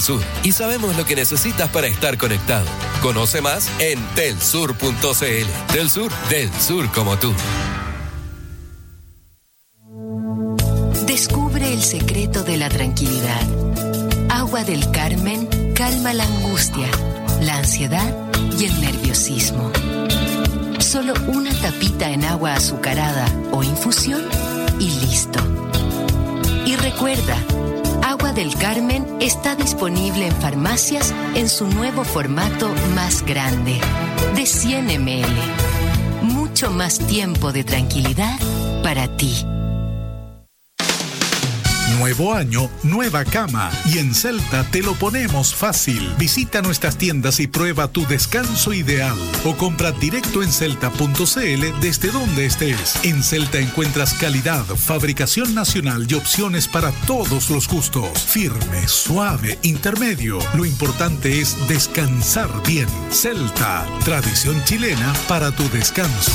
Sur y sabemos lo que necesitas para estar conectado. Conoce más en telsur.cl. Telsur, del sur como tú. Descubre el secreto de la tranquilidad. Agua del Carmen calma la angustia, la ansiedad y el nerviosismo. Solo una tapita en agua azucarada o infusión y listo. Y recuerda, Agua del Carmen está disponible en farmacias en su nuevo formato más grande, de 100 ml. Mucho más tiempo de tranquilidad para ti. Nuevo año, nueva cama. Y en Celta te lo ponemos fácil. Visita nuestras tiendas y prueba tu descanso ideal. O compra directo en celta.cl desde donde estés. En Celta encuentras calidad, fabricación nacional y opciones para todos los gustos. Firme, suave, intermedio. Lo importante es descansar bien. Celta, tradición chilena para tu descanso.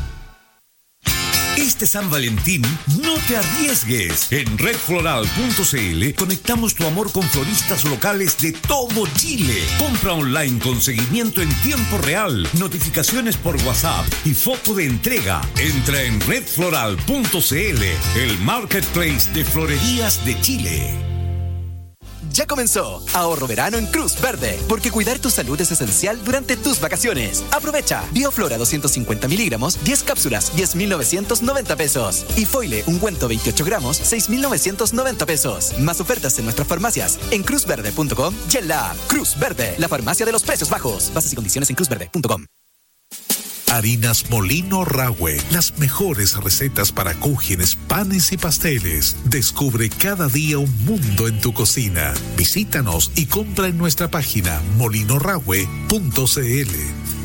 Este San Valentín, no te arriesgues. En redfloral.cl conectamos tu amor con floristas locales de todo Chile. Compra online con seguimiento en tiempo real, notificaciones por WhatsApp y foto de entrega. Entra en redfloral.cl, el marketplace de florerías de Chile. Ya comenzó Ahorro Verano en Cruz Verde, porque cuidar tu salud es esencial durante tus vacaciones. Aprovecha Bioflora 250 miligramos, 10 cápsulas, 10.990 pesos. Y Foile, ungüento 28 gramos, 6.990 pesos. Más ofertas en nuestras farmacias, en cruzverde.com y en la app Cruz Verde, la farmacia de los precios bajos. Bases y condiciones en cruzverde.com. Harinas Molino Rahue, las mejores recetas para cúgenes, panes y pasteles. Descubre cada día un mundo en tu cocina. Visítanos y compra en nuestra página molinorahue.cl.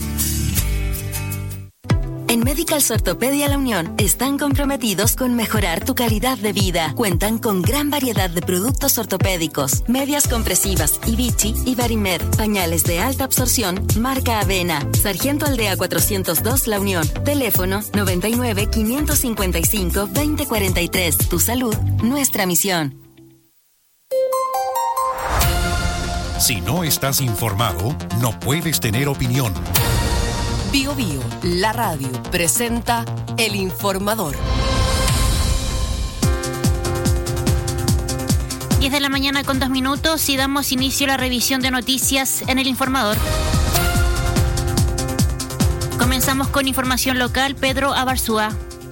En Medicals Ortopedia La Unión están comprometidos con mejorar tu calidad de vida. Cuentan con gran variedad de productos ortopédicos, medias compresivas, Vichy y Barimed, pañales de alta absorción, marca Avena. Sargento Aldea 402 La Unión. Teléfono 99 555 2043. Tu salud, nuestra misión. Si no estás informado, no puedes tener opinión. Bio Bio, la radio, presenta El Informador. 10 de la mañana con 2 minutos y damos inicio a la revisión de noticias en El Informador. Comenzamos con información local. Pedro Abarzúa.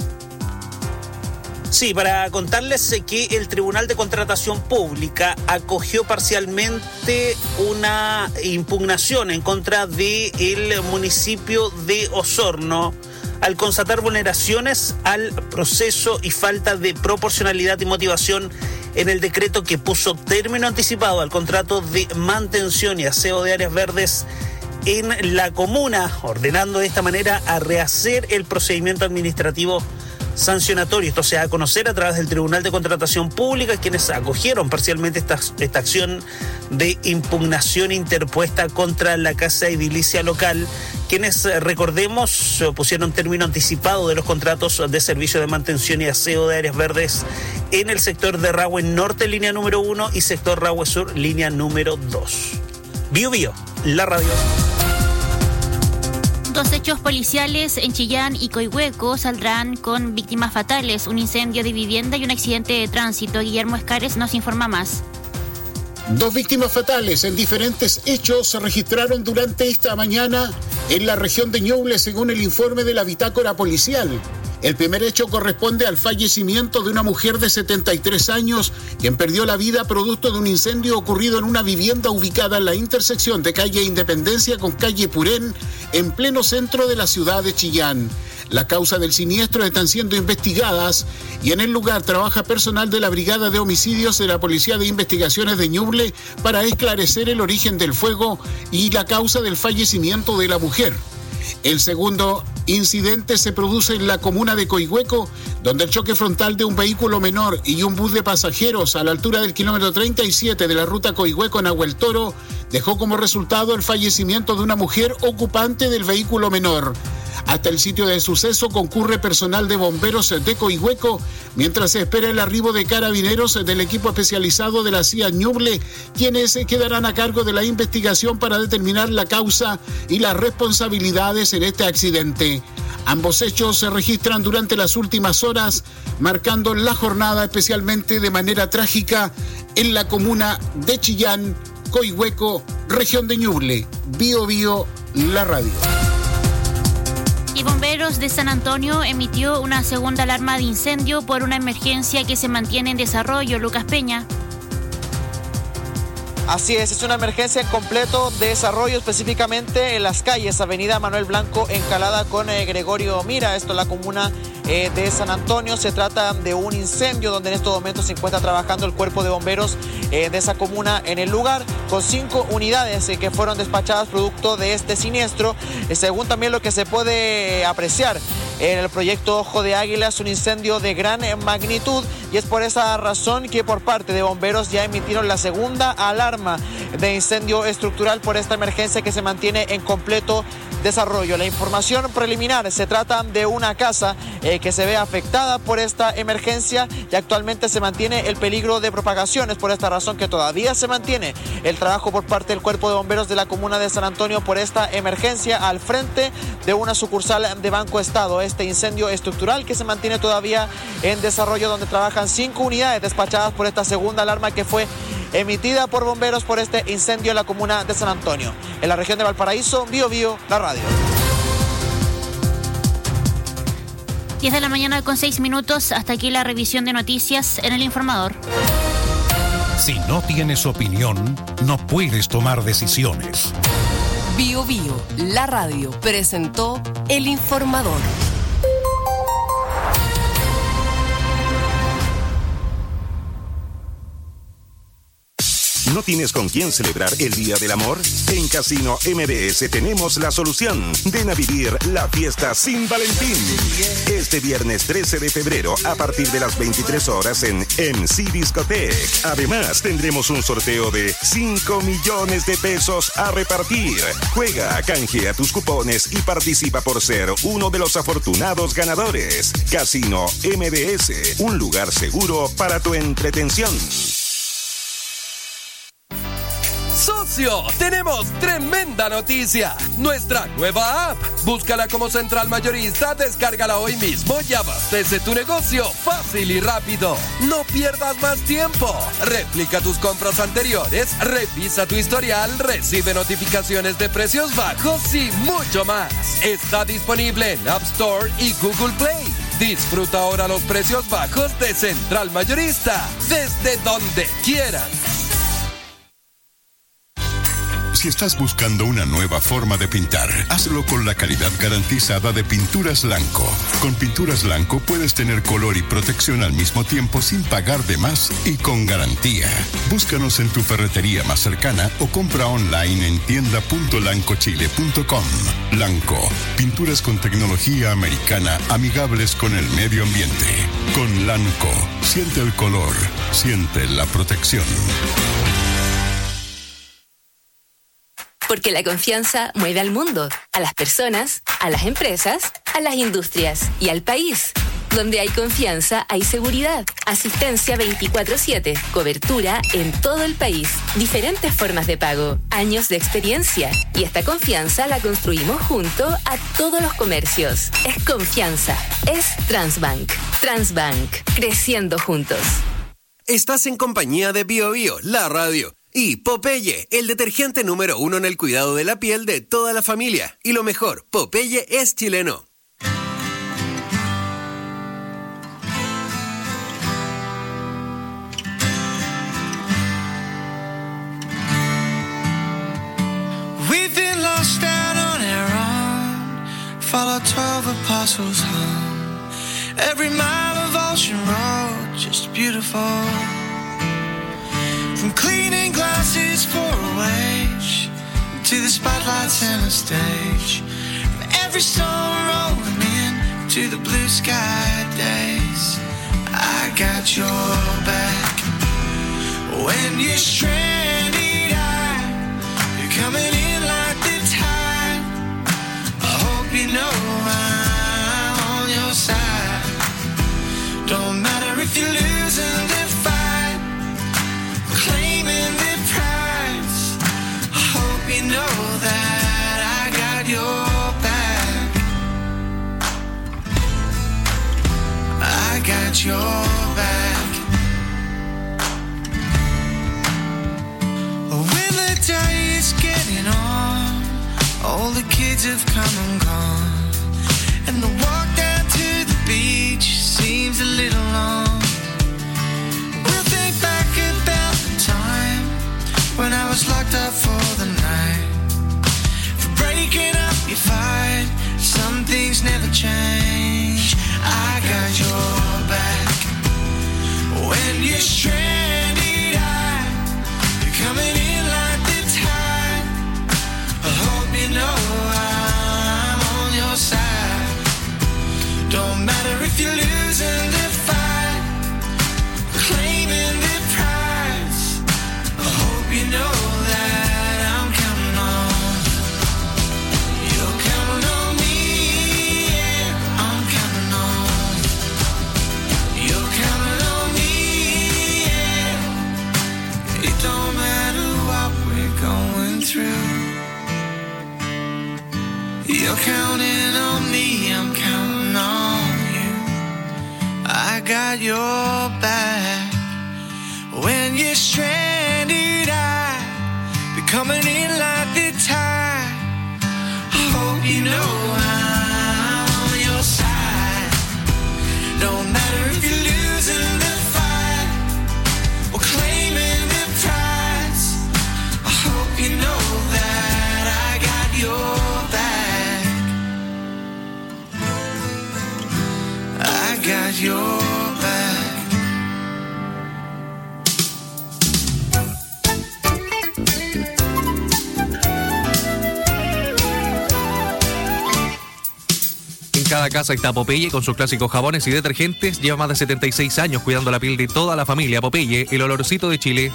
Sí, para contarles que el Tribunal de Contratación Pública acogió parcialmente una impugnación en contra del municipio de Osorno al constatar vulneraciones al proceso y falta de proporcionalidad y motivación en el decreto que puso término anticipado al contrato de mantención y aseo de áreas verdes en la comuna, ordenando de esta manera a rehacer el procedimiento administrativo sancionatorio. Esto se da a conocer a través del Tribunal de Contratación Pública, quienes acogieron parcialmente esta acción de impugnación interpuesta contra la Casa Edilicia Local, quienes, recordemos, pusieron término anticipado de los contratos de servicio de mantención y aseo de áreas verdes en el sector de Rahue Norte, línea número 1, y sector Rahue Sur, línea número 2. Bio Bio, la radio. 2 hechos policiales en Chillán y Coihueco saldrán con víctimas fatales, un incendio de vivienda y un accidente de tránsito. Guillermo Escares nos informa más. 2 víctimas fatales en diferentes hechos se registraron durante esta mañana en la región de Ñuble, según el informe de la bitácora policial. El primer hecho corresponde al fallecimiento de una mujer de 73 años, quien perdió la vida producto de un incendio ocurrido en una vivienda ubicada en la intersección de calle Independencia con calle Purén, en pleno centro de la ciudad de Chillán. La causa del siniestro están siendo investigadas y en el lugar trabaja personal de la Brigada de Homicidios de la Policía de Investigaciones de Ñuble para esclarecer el origen del fuego y la causa del fallecimiento de la mujer. El segundo incidente se produce en la comuna de Coihueco, donde el choque frontal de un vehículo menor y un bus de pasajeros a la altura del kilómetro 37 de la ruta Coihueco-Nahuel Toro dejó como resultado el fallecimiento de una mujer ocupante del vehículo menor. Hasta el sitio de suceso concurre personal de bomberos de Coihueco, mientras se espera el arribo de carabineros del equipo especializado de la CIA Ñuble, quienes quedarán a cargo de la investigación para determinar la causa y las responsabilidades en este accidente. Ambos hechos se registran durante las últimas horas, marcando la jornada especialmente de manera trágica en la comuna de Chillán, Coihueco, región de Ñuble. Bio Bio, la radio. Y Bomberos de San Antonio emitió una segunda alarma de incendio por una emergencia que se mantiene en desarrollo. Lucas Peña. Así es una emergencia en completo desarrollo, específicamente en las calles Avenida Manuel Blanco, Encalada con Gregorio Mira, esto en la comuna de San Antonio. Se trata de un incendio donde en estos momentos se encuentra trabajando el cuerpo de bomberos de esa comuna en el lugar, con 5 unidades que fueron despachadas producto de este siniestro. Según también lo que se puede apreciar en el proyecto Ojo de Águila, es un incendio de gran magnitud y es por esa razón que por parte de bomberos ya emitieron la segunda alarma de incendio estructural por esta emergencia que se mantiene en completo desarrollo. La información preliminar, se trata de una casa que se ve afectada por esta emergencia y actualmente se mantiene el peligro de propagación. Es por esta razón que todavía se mantiene el trabajo por parte del Cuerpo de Bomberos de la comuna de San Antonio por esta emergencia al frente de una sucursal de Banco Estado. Este incendio estructural que se mantiene todavía en desarrollo, donde trabajan 5 unidades despachadas por esta segunda alarma que fue emitida por bomberos por este incendio en la comuna de San Antonio. En la región de Valparaíso, Bio Bio, la radio. 10 de la mañana con 6 minutos. Hasta aquí la revisión de noticias en El Informador. Si no tienes opinión, no puedes tomar decisiones. Bio Bio, la radio, presentó El Informador. ¿No tienes con quién celebrar el Día del Amor? En Casino MBS tenemos la solución. Ven a vivir la fiesta sin Valentín. Este viernes 13 de febrero a partir de las 23 horas en MC Discotec. Además, tendremos un sorteo de 5 millones de pesos a repartir. Juega, canjea tus cupones y participa por ser uno de los afortunados ganadores. Casino MBS, un lugar seguro para tu entretención. ¡Socio! ¡Tenemos tremenda noticia! Nuestra nueva app. Búscala como Central Mayorista, descárgala hoy mismo y abastece tu negocio fácil y rápido. No pierdas más tiempo. Replica tus compras anteriores, revisa tu historial, recibe notificaciones de precios bajos y mucho más. Está disponible en App Store y Google Play. Disfruta ahora los precios bajos de Central Mayorista, desde donde quieras. Si estás buscando una nueva forma de pintar, hazlo con la calidad garantizada de Pinturas Lanco. Con Pinturas Lanco puedes tener color y protección al mismo tiempo sin pagar de más y con garantía. Búscanos en tu ferretería más cercana o compra online en tienda.lancochile.com. Lanco, pinturas con tecnología americana amigables con el medio ambiente. Con Lanco, siente el color, siente la protección. Porque la confianza mueve al mundo, a las personas, a las empresas, a las industrias y al país. Donde hay confianza, hay seguridad. Asistencia 24/7, cobertura en todo el país, diferentes formas de pago, años de experiencia. Y esta confianza la construimos junto a todos los comercios. Es confianza, es Transbank. Transbank, creciendo juntos. Estás en compañía de Bio Bio, la radio. Y Popeye, el detergente número 1 en el cuidado de la piel de toda la familia. Y lo mejor, Popeye es chileno. We've been lost out on our own, follow 12 apostles home. Every mile of ocean road, just beautiful. From cleaning glasses for a wage, to the spotlights and the stage. From every song rolling in, to the blue sky days. I got your back. When you're stranded, you're coming in like the tide. I hope you know your back. When the day is getting on, all the kids have come and gone, and the walk down to the beach seems a little long. We'll think back about the time when I was locked up for the night. For breaking up your fight, some things never change. I got your back. When you're stranded, you're coming in like the tide. I hope you know I'm on your side. Don't matter if you're losing the fight, claiming the prize. I hope you know that I'm counting on. You're counting on me, yeah, I'm counting on. You're counting on me, yeah. It don't matter what we're going through. You're counting on me, I'm counting on you. I got your back. When you're stranded, I'll be coming in like the tide. I hope you know I'm on your side. Don't matter if you're losing the fight or claiming the prize. I hope you know that I got your back. I got your back. En cada casa está Popeye con sus clásicos jabones y detergentes. Lleva más de 76 años cuidando la piel de toda la familia. Popeye, el olorcito de Chile.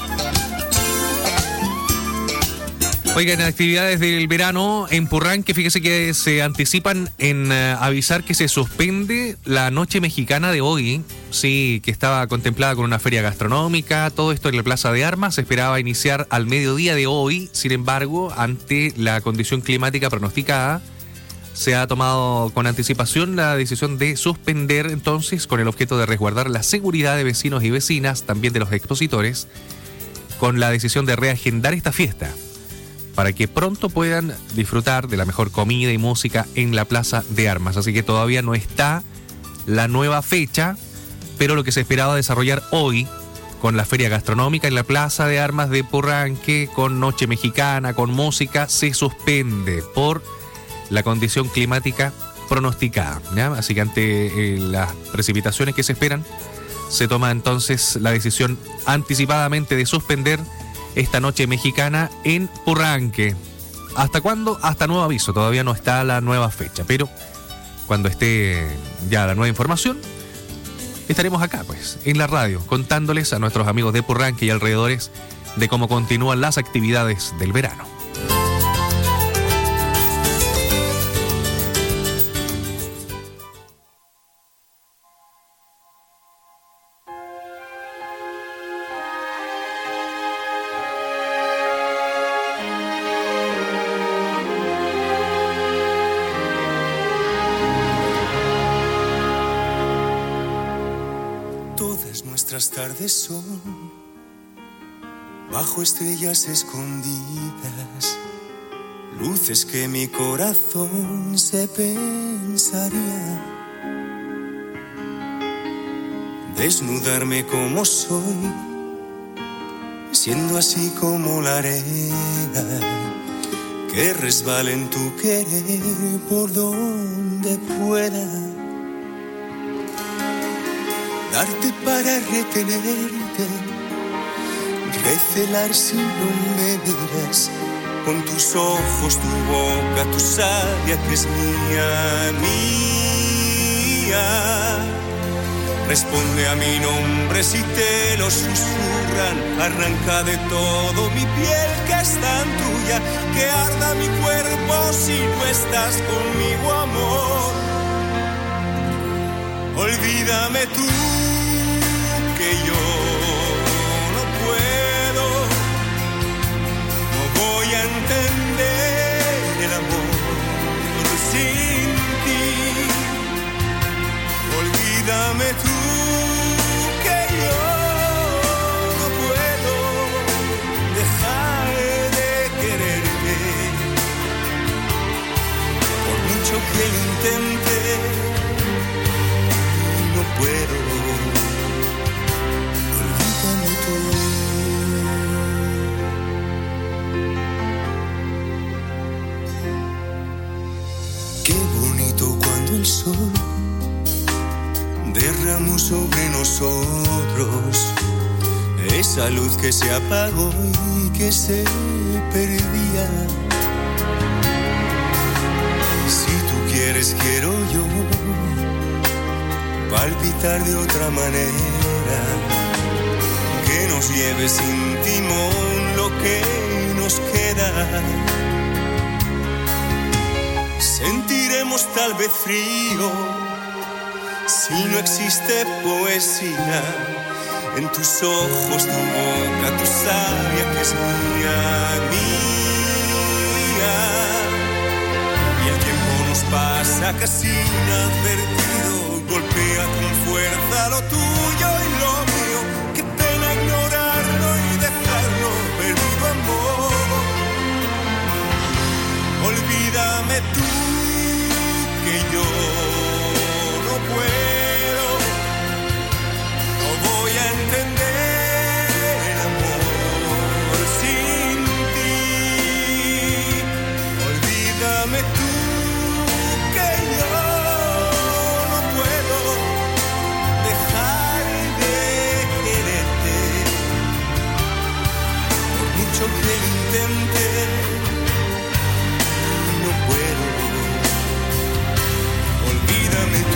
Oigan, actividades del verano en Purranque, fíjese que se anticipan en avisar que se suspende la noche mexicana de hoy. Sí, que estaba contemplada con una feria gastronómica, todo esto en la Plaza de Armas. Se esperaba iniciar al mediodía de hoy, sin embargo, ante la condición climática pronosticada, se ha tomado con anticipación la decisión de suspender entonces, con el objeto de resguardar la seguridad de vecinos y vecinas, también de los expositores, con la decisión de reagendar esta fiesta, para que pronto puedan disfrutar de la mejor comida y música en la Plaza de Armas. Así que todavía no está la nueva fecha, pero lo que se esperaba desarrollar hoy, con la feria gastronómica en la Plaza de Armas de Purranque, con noche mexicana, con música, se suspende por la condición climática pronosticada, ¿ya? Así que ante las precipitaciones que se esperan, se toma entonces la decisión anticipadamente de suspender esta noche mexicana en Purranque. ¿Hasta cuándo? Hasta nuevo aviso. Todavía no está la nueva fecha, pero cuando esté ya la nueva información, estaremos acá, pues, en la radio, contándoles a nuestros amigos de Purranque y alrededores de cómo continúan las actividades del verano. Nuestras tardes son bajo estrellas escondidas, luces que mi corazón se pensaría. Desnudarme como soy, siendo así como la arena que resbala en tu querer por donde pueda. Darte para retenerte, recelar si no me miras, con tus ojos, tu boca, tu savia que es mía, mía. Responde a mi nombre si te lo susurran, arranca de todo mi piel que es tan tuya, que arda mi cuerpo si no estás conmigo, amor. Olvídame tú, que yo no puedo, no voy a entender el amor sin ti. Olvídame tú, sol derramó sobre nosotros esa luz que se apagó y que se perdía. Si tú quieres, quiero yo palpitar de otra manera, que nos lleve sin timón lo que nos queda. Sentiremos tal vez frío si no existe poesía en tus ojos, tu boca, tu savia que es mía. Y el tiempo nos pasa casi inadvertido, golpea con fuerza lo tuyo y lo mío. Qué pena ignorarlo y dejarlo perdido, amor. Olvídame tú que yo no puedo, no voy a entender amor sin ti. Olvídame tú que yo no puedo dejar de quererte, por mucho que lo intente, no puedo. Olvídame tú.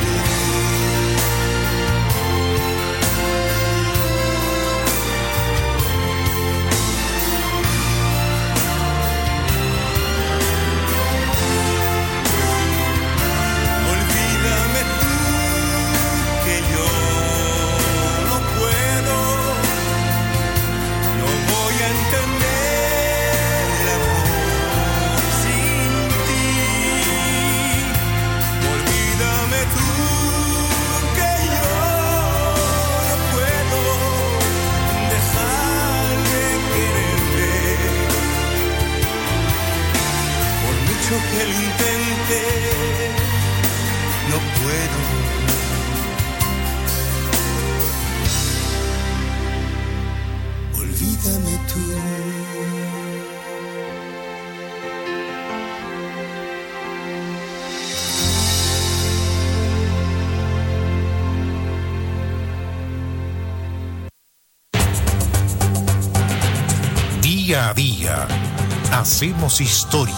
Olvídame tú que yo no puedo, no voy a entender el amor sin ti. Olvídame tú que yo no puedo dejar de quererte, por mucho que lo intente, no puedo. Olvídame tú. Día a día, hacemos historia.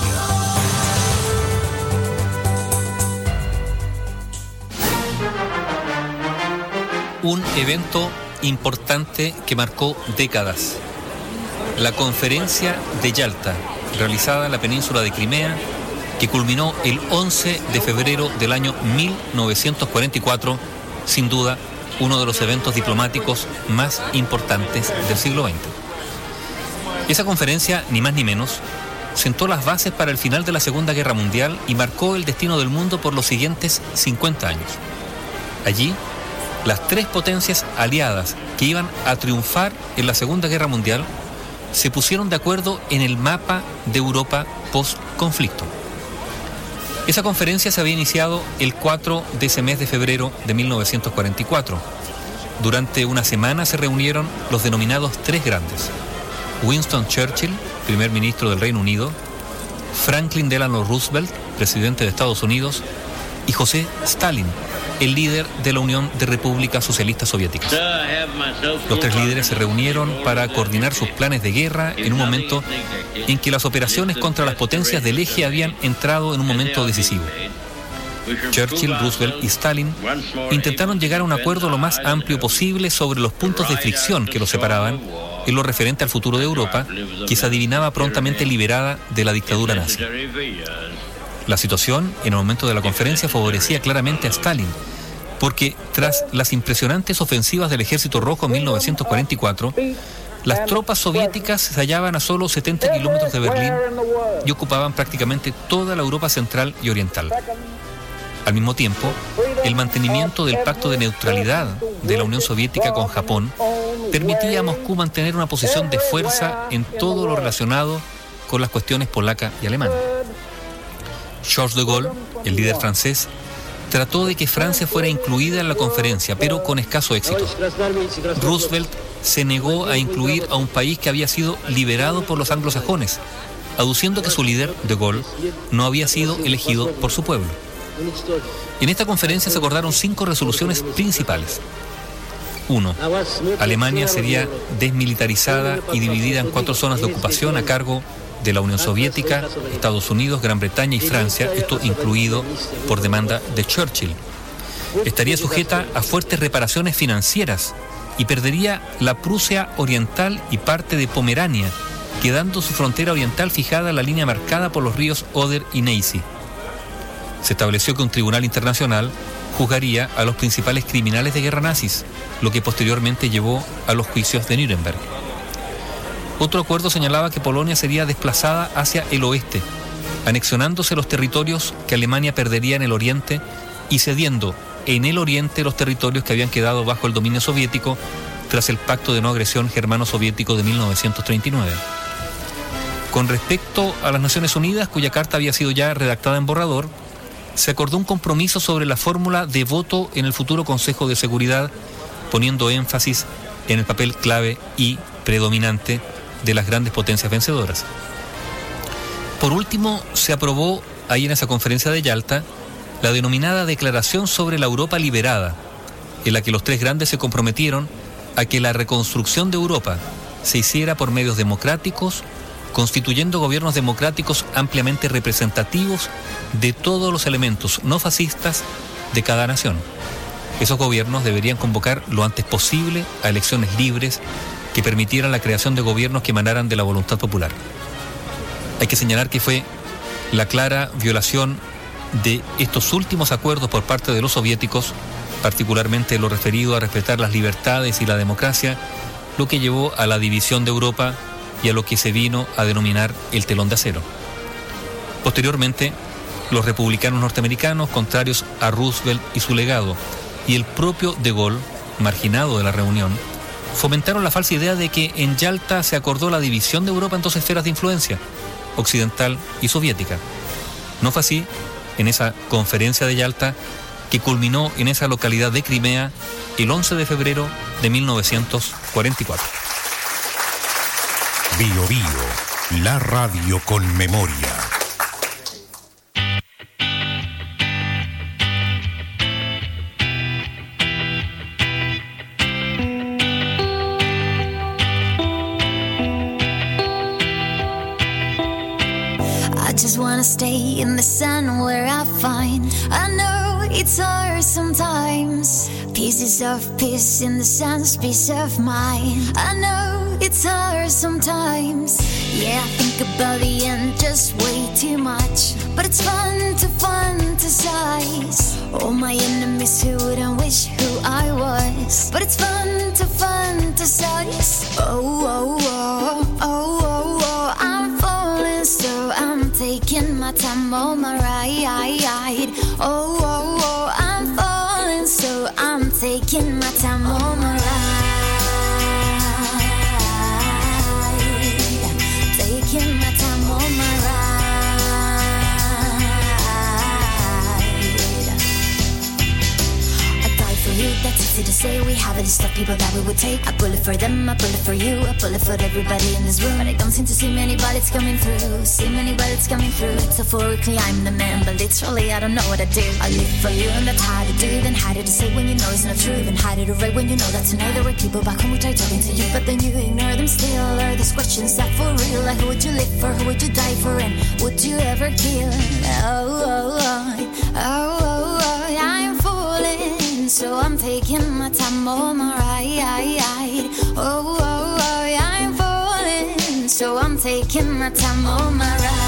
Un evento importante que marcó décadas. La conferencia de Yalta, realizada en la península de Crimea, que culminó el 11 de febrero del año 1944, sin duda uno de los eventos diplomáticos más importantes del siglo XX. Esa conferencia, ni más ni menos, sentó las bases para el final de la Segunda Guerra Mundial y marcó el destino del mundo por los siguientes 50 años. Allí, las tres potencias aliadas que iban a triunfar en la Segunda Guerra Mundial se pusieron de acuerdo en el mapa de Europa post-conflicto. Esa conferencia se había iniciado el 4 de ese mes de febrero de 1944. Durante una semana se reunieron los denominados tres grandes: Winston Churchill, primer ministro del Reino Unido; Franklin Delano Roosevelt, presidente de Estados Unidos; y José Stalin, el líder de la Unión de Repúblicas Socialistas Soviéticas. Los tres líderes se reunieron para coordinar sus planes de guerra en un momento en que las operaciones contra las potencias del eje habían entrado en un momento decisivo. Churchill, Roosevelt y Stalin intentaron llegar a un acuerdo lo más amplio posible sobre los puntos de fricción que los separaban en lo referente al futuro de Europa, que se adivinaba prontamente liberada de la dictadura nazi. La situación en el momento de la conferencia favorecía claramente a Stalin, porque tras las impresionantes ofensivas del Ejército Rojo en 1944, las tropas soviéticas se hallaban a solo 70 kilómetros de Berlín y ocupaban prácticamente toda la Europa central y oriental. Al mismo tiempo, el mantenimiento del pacto de neutralidad de la Unión Soviética con Japón permitía a Moscú mantener una posición de fuerza en todo lo relacionado con las cuestiones polaca y alemana. Charles de Gaulle, el líder francés, trató de que Francia fuera incluida en la conferencia, pero con escaso éxito. Roosevelt se negó a incluir a un país que había sido liberado por los anglosajones, aduciendo que su líder, de Gaulle, no había sido elegido por su pueblo. En esta conferencia se acordaron 5 resoluciones principales. 1. Alemania sería desmilitarizada y dividida en 4 zonas de ocupación a cargo de la Unión Soviética, Estados Unidos, Gran Bretaña y Francia, esto incluido por demanda de Churchill. Estaría sujeta a fuertes reparaciones financieras y perdería la Prusia Oriental y parte de Pomerania, quedando su frontera oriental fijada en la línea marcada por los ríos Oder y Neisse. Se estableció que un tribunal internacional juzgaría a los principales criminales de guerra nazis, lo que posteriormente llevó a los juicios de Nuremberg. Otro acuerdo señalaba que Polonia sería desplazada hacia el oeste, anexionándose los territorios que Alemania perdería en el oriente y cediendo en el oriente los territorios que habían quedado bajo el dominio soviético tras el Pacto de No Agresión Germano-Soviético de 1939. Con respecto a las Naciones Unidas, cuya carta había sido ya redactada en borrador, se acordó un compromiso sobre la fórmula de voto en el futuro Consejo de Seguridad, poniendo énfasis en el papel clave y predominante de las grandes potencias vencedoras. Por último, se aprobó ahí en esa conferencia de Yalta la denominada Declaración sobre la Europa Liberada, en la que los 3 grandes se comprometieron a que la reconstrucción de Europa se hiciera por medios democráticos, constituyendo gobiernos democráticos ampliamente representativos de todos los elementos no fascistas de cada nación. Esos gobiernos deberían convocar lo antes posible a elecciones libres que permitieran la creación de gobiernos que emanaran de la voluntad popular. Hay que señalar que fue la clara violación de estos últimos acuerdos por parte de los soviéticos, particularmente lo referido a respetar las libertades y la democracia, lo que llevó a la división de Europa y a lo que se vino a denominar el telón de acero. Posteriormente, los republicanos norteamericanos, contrarios a Roosevelt y su legado, y el propio De Gaulle, marginado de la reunión, fomentaron la falsa idea de que en Yalta se acordó la división de Europa en 2 esferas de influencia, occidental y soviética. No fue así en esa conferencia de Yalta que culminó en esa localidad de Crimea el 11 de febrero de 1944. Bio Bio, la radio con memoria. I just wanna stay in the sun where I find. I know it's hard sometimes. Pieces of peace in the sun's peace of mind. I know it's hard sometimes. Yeah, I think about the end just way too much. But it's fun to fantasize. All my enemies who wouldn't wish who I was. But it's fun to fantasize. Oh, oh, oh, oh, oh, oh. I'm falling so I'm taking my time on my ride. Oh, oh, oh, I'm falling so I'm taking my time on my ride. Taking my time on my ride. I die for you, that's easy to say. We have a list of people that we would take. A bullet for them, a bullet for you, a bullet for everybody in this room. But I don't seem to see many bullets coming through. See many bullets coming through. Metaphorically I'm the man, but literally I don't know what I do. I live for you and that's harder to do. Then harder to say when you know it's not true. Then harder to write when you know that tonight there were people back home who tried talking to you, but then you ignore them still. Are these questions that for real? Like who would you live for, who would you die for, and would you ever kill? Oh, oh, oh, oh, oh, oh. I'm falling, so I'm taking my time on my ride. Oh, oh, oh, I'm falling, so I'm taking my time on my ride.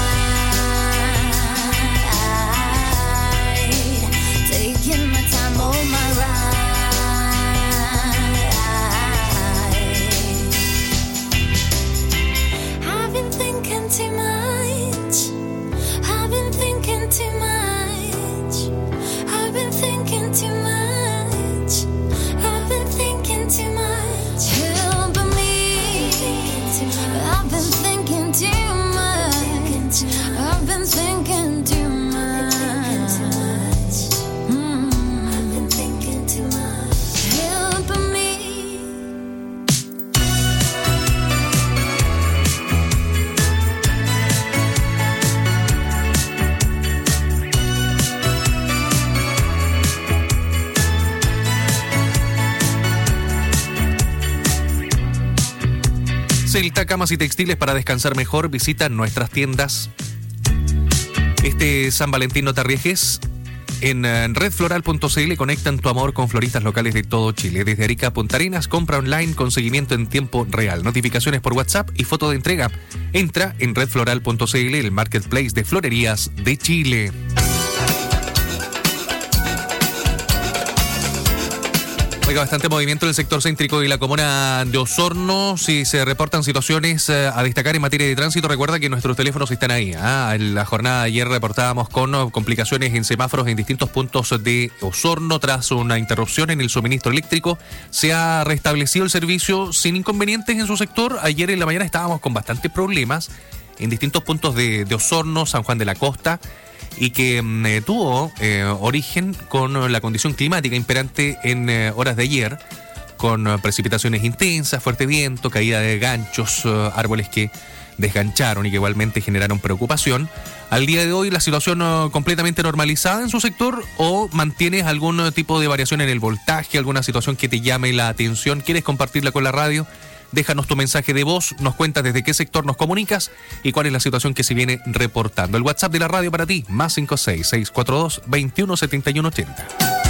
Taking my time on my ride. I've been thinking too much. I've been thinking too much. I've been thinking too much. I've been thinking too much. Help me. I've been thinking too much. Celta, camas y textiles para descansar mejor. Visita nuestras tiendas. Este San Valentín no te arriesgues. En redfloral.cl conectan tu amor con floristas locales de todo Chile. Desde Arica a Punta Arenas, compra online con seguimiento en tiempo real. Notificaciones por WhatsApp y foto de entrega. Entra en redfloral.cl, el marketplace de florerías de Chile. Oiga, bastante movimiento en el sector céntrico y la comuna de Osorno. Si se reportan situaciones a destacar en materia de tránsito, recuerda que nuestros teléfonos están ahí. En la jornada de ayer reportábamos con complicaciones en semáforos en distintos puntos de Osorno. Tras una interrupción en el suministro eléctrico, se ha restablecido el servicio sin inconvenientes en su sector. Ayer en la mañana estábamos con bastantes problemas en distintos puntos de Osorno, San Juan de la Costa, y que tuvo origen con la condición climática imperante en horas de ayer, con precipitaciones intensas, fuerte viento, caída de ganchos, árboles que desgancharon y que igualmente generaron preocupación. Al día de hoy la situación completamente normalizada en su sector, o mantienes algún tipo de variación en el voltaje, alguna situación que te llame la atención, quieres compartirla con la radio. Déjanos tu mensaje de voz, nos cuentas desde qué sector nos comunicas y cuál es la situación que se viene reportando. El WhatsApp de la radio para ti, +56 642 21 71 80.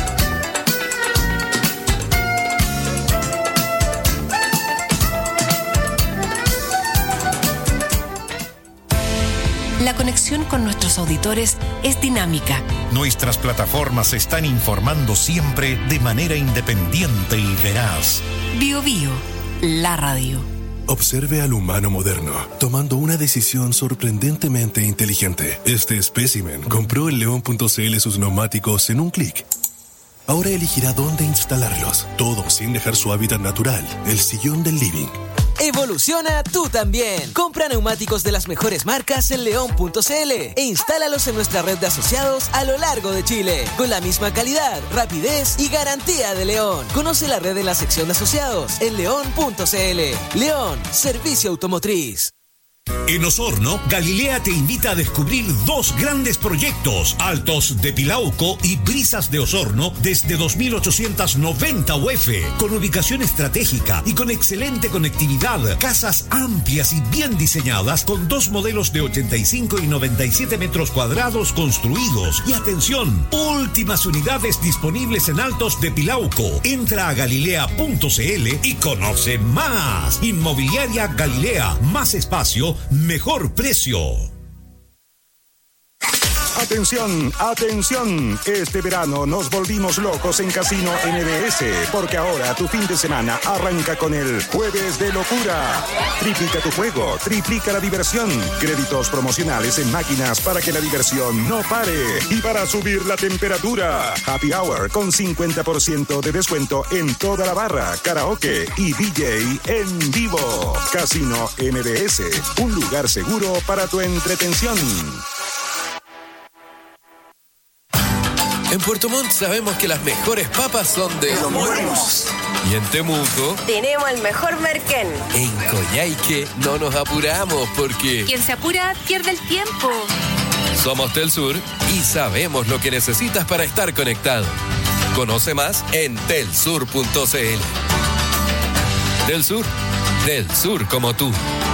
La conexión con nuestros auditores es dinámica. Nuestras plataformas están informando siempre de manera independiente y veraz. Bio Bio, la radio. Observe al humano moderno, tomando una decisión sorprendentemente inteligente. Este espécimen compró en León.cl sus neumáticos en un clic. Ahora elegirá dónde instalarlos, todo sin dejar su hábitat natural, el sillón del living. Evoluciona tú también. Compra neumáticos de las mejores marcas en León.cl e instálalos en nuestra red de asociados a lo largo de Chile, con la misma calidad, rapidez y garantía de León. Conoce la red en la sección de asociados en León.cl. León, servicio automotriz. En Osorno, Galilea te invita a descubrir 2 grandes proyectos: Altos de Pilauco y Brisas de Osorno, desde 2.890 UF, con ubicación estratégica y con excelente conectividad, casas amplias y bien diseñadas, con 2 modelos de 85 y 97 metros cuadrados construidos. Y atención, últimas unidades disponibles en Altos de Pilauco. Entra a galilea.cl y conoce más. Inmobiliaria Galilea, más espacio, mejor precio. Atención, atención. Este verano nos volvimos locos en Casino MBS, porque ahora tu fin de semana arranca con el Jueves de Locura. Triplica tu juego, triplica la diversión. Créditos promocionales en máquinas para que la diversión no pare. Y para subir la temperatura, Happy Hour con 50% de descuento en toda la barra, karaoke y DJ en vivo. Casino MBS, un lugar seguro para tu entretención. En Puerto Montt sabemos que las mejores papas son de Los Monos. Y en Temuco tenemos el mejor merquén. En Coyhaique no nos apuramos porque quien se apura pierde el tiempo. Somos Telsur y sabemos lo que necesitas para estar conectado. Conoce más en telsur.cl. Telsur, del sur como tú.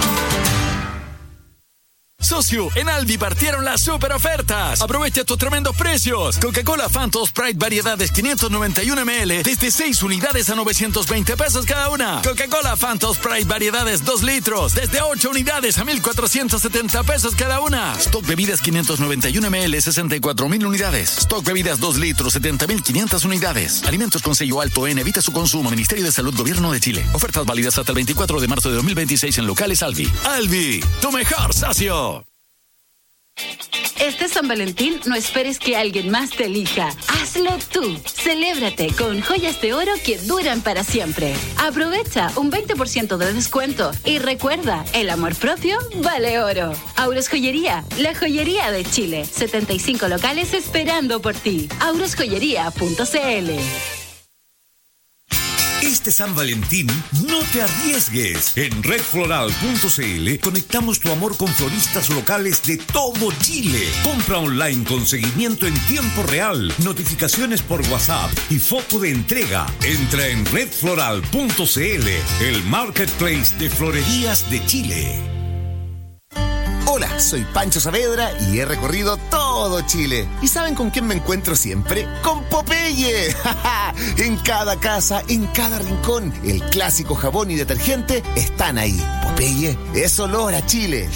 Socio, en Aldi partieron las super ofertas. Aprovecha estos tremendos precios. Coca-Cola Fanta Sprite variedades 591 ml desde 6 unidades a 920 pesos cada una. Coca-Cola Fanta Sprite variedades 2 litros desde 8 unidades a 1,470 pesos cada una. Stock bebidas 591 ml 64.000 unidades. Stock bebidas 2 litros 70.500 unidades. Alimentos con sello alto en evita su consumo. Ministerio de Salud, Gobierno de Chile. Ofertas válidas hasta el 24 de marzo de 2026 en locales Aldi. Aldi, tu mejor socio. Este San Valentín no esperes que alguien más te elija. Hazlo tú. Celébrate con joyas de oro que duran para siempre. Aprovecha un 20% de descuento y recuerda, el amor propio vale oro. Auros Joyería, la joyería de Chile. 75 locales esperando por ti. aurosjoyería.cl. Este San Valentín, no te arriesgues. En redfloral.cl conectamos tu amor con floristas locales de todo Chile. Compra online con seguimiento en tiempo real, notificaciones por WhatsApp y foto de entrega. Entra en redfloral.cl, el marketplace de florerías de Chile. Hola, soy Pancho Saavedra y he recorrido todo Chile. ¿Y saben con quién me encuentro siempre? ¡Con Popeye! En cada casa, en cada rincón, el clásico jabón y detergente están ahí. Popeye es olor a Chile.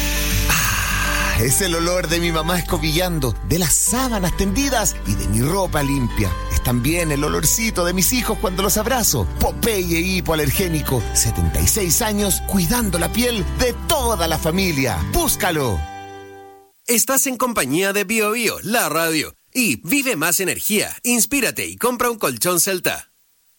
Es el olor de mi mamá escobillando, de las sábanas tendidas y de mi ropa limpia. Es también el olorcito de mis hijos cuando los abrazo. Popeye hipoalergénico, 76 años cuidando la piel de toda la familia. ¡Búscalo! Estás en compañía de Bio Bio, la radio. Y vive más energía, inspírate y compra un colchón Celta.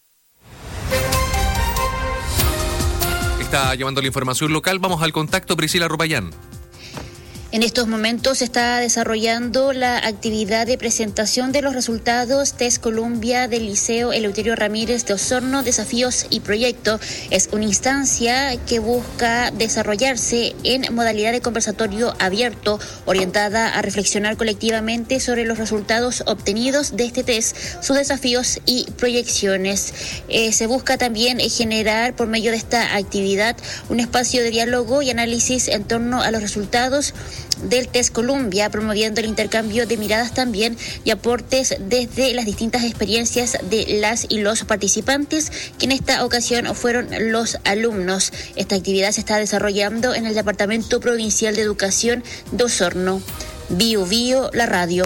Está llevando la información local. Vamos al contacto, Priscila Rupayán. En estos momentos se está desarrollando la actividad de presentación de los resultados Test Columbia del Liceo Eleuterio Ramírez de Osorno, Desafíos y Proyecto. Es una instancia que busca desarrollarse en modalidad de conversatorio abierto, orientada a reflexionar colectivamente sobre los resultados obtenidos de este test, sus desafíos y proyecciones. Se busca también generar por medio de esta actividad un espacio de diálogo y análisis en torno a los resultados del Test Columbia, promoviendo el intercambio de miradas también y aportes desde las distintas experiencias de las y los participantes, que en esta ocasión fueron los alumnos. Esta actividad se está desarrollando en el Departamento Provincial de Educación de Osorno. Bio Bio, la radio.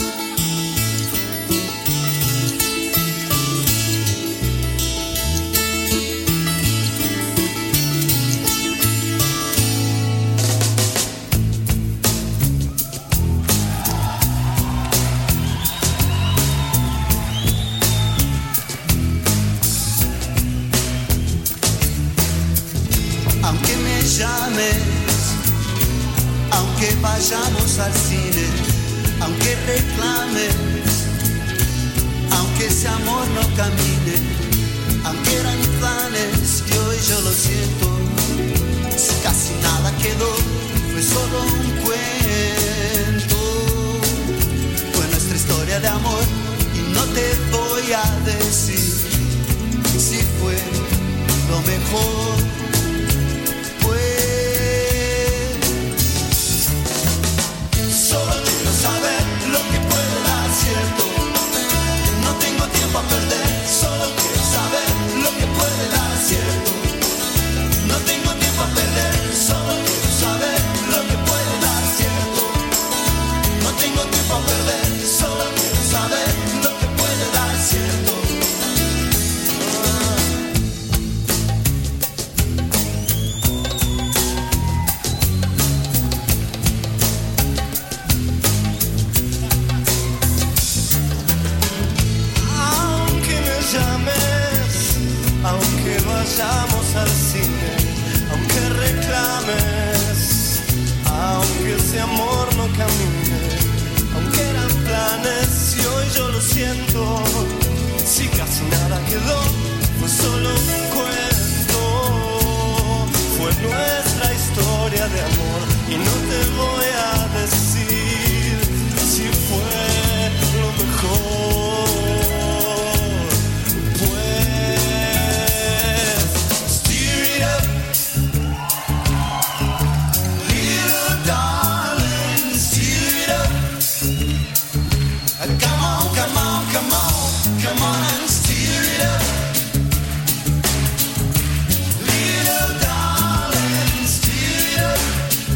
Aunque vayamos al cine, aunque reclames, aunque ese amor no camine, aunque eran planes y hoy yo lo siento, si casi nada quedó, fue solo un cuento, fue nuestra historia de amor y no te voy a decir si fue lo mejor. Solo quiero saber lo que puede dar cierto. No tengo tiempo a perder. Solo quiero saber lo que puede dar cierto. No tengo tiempo a perder. Solo quiero saber lo que puede dar cierto. No tengo tiempo a perder. Solo quiero saber lo que puede dar cierto. Aunque vayamos al cine, aunque reclames, aunque ese amor no camine, aunque eran planes y hoy yo lo siento, si casi nada quedó, fue solo un cuento, fue nuestra historia de amor y no te voy a decir si fue lo mejor. Come on and steer it up. Little darling, steer it up.